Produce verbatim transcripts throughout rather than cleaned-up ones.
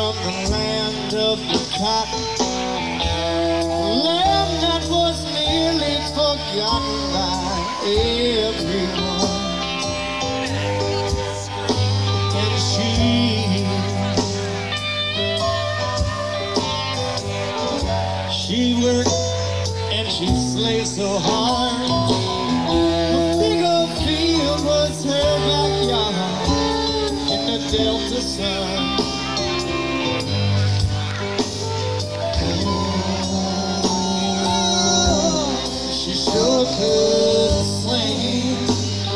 from the land of the cotton, land that was nearly forgotten by everyone. And she, she worked and she slaved so hard. The big old field was her backyard in the Delta sun. She sure could sing.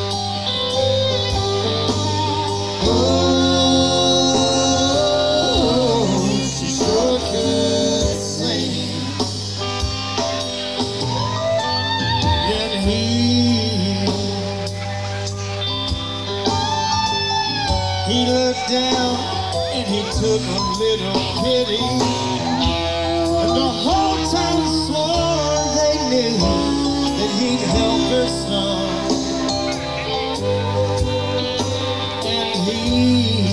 Oh, she sure could sing. And he, he looked down and he took a little pity. And the whole town swore they knew that he'd help her son. And he,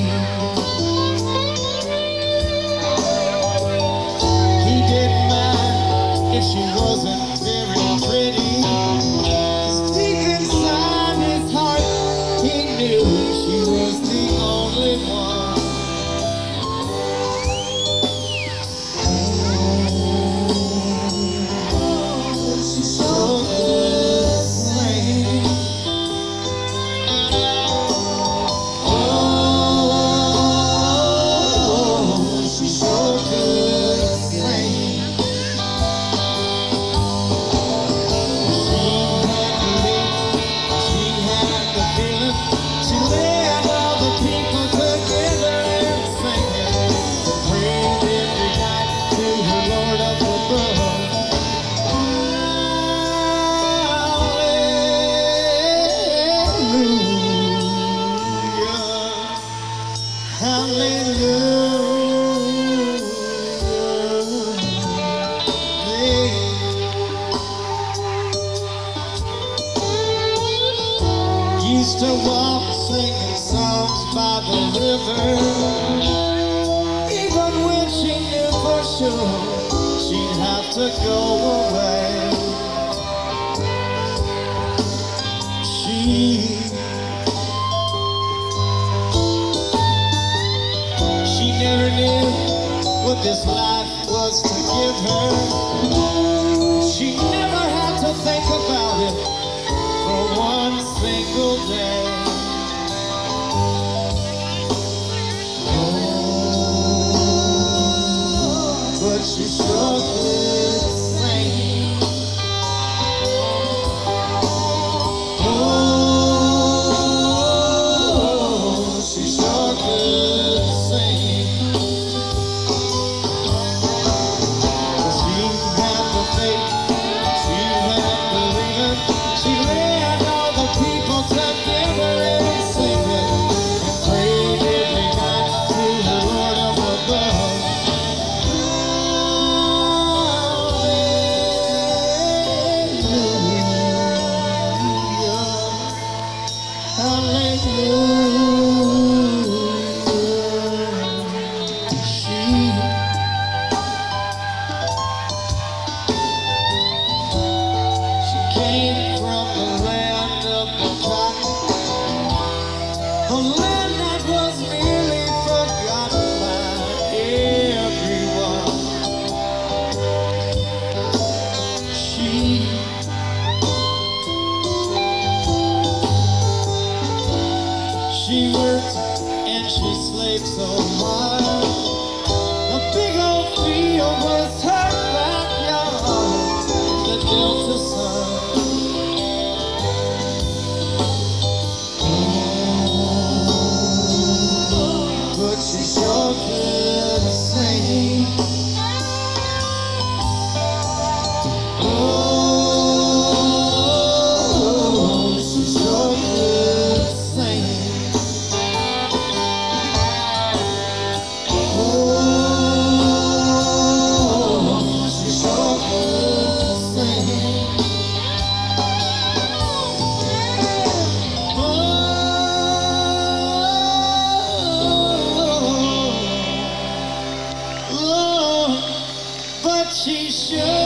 he didn't mind if she wasn't very pretty. 'Cause deep inside his heart, he knew she was the only one. Used to walk singing songs by the river, even when she knew for sure she'd have to go away. She, she never knew what this life was to give her. She never had to think about it for one single day. Oh, but she sure could sing. Oh, she sure could sing. 'Cause she had the faith, she had believing, she led all the people together and singing, and prayed every night to the Lord up above. Hallelujah, hallelujah. She, she came from the land of the cotton, a land that was nearly forgotten by everyone. She, she worked and she slaved so hard. A big old field was her backyard, the Delta sun. But she sure could sing. Oh, she sure could sing. Oh, she sure could sing. Oh, she should.